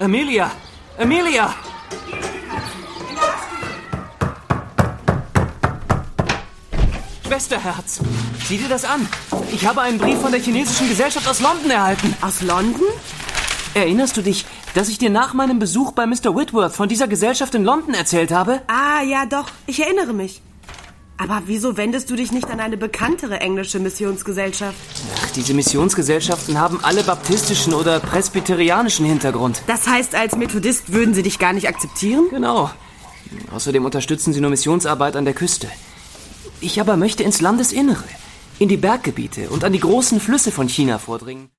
Amelia! Amelia! Schwesterherz, sieh dir das an. Ich habe einen Brief von der chinesischen Gesellschaft aus London erhalten. Aus London? Erinnerst du dich, dass ich dir nach meinem Besuch bei Mr. Whitworth von dieser Gesellschaft in London erzählt habe? Ah, ja doch, ich erinnere mich. Aber wieso wendest du dich nicht an eine bekanntere englische Missionsgesellschaft? Ach, diese Missionsgesellschaften haben alle baptistischen oder presbyterianischen Hintergrund. Das heißt, als Methodist würden sie dich gar nicht akzeptieren? Genau. Außerdem unterstützen sie nur Missionsarbeit an der Küste. Ich aber möchte ins Landesinnere, in die Berggebiete und an die großen Flüsse von China vordringen.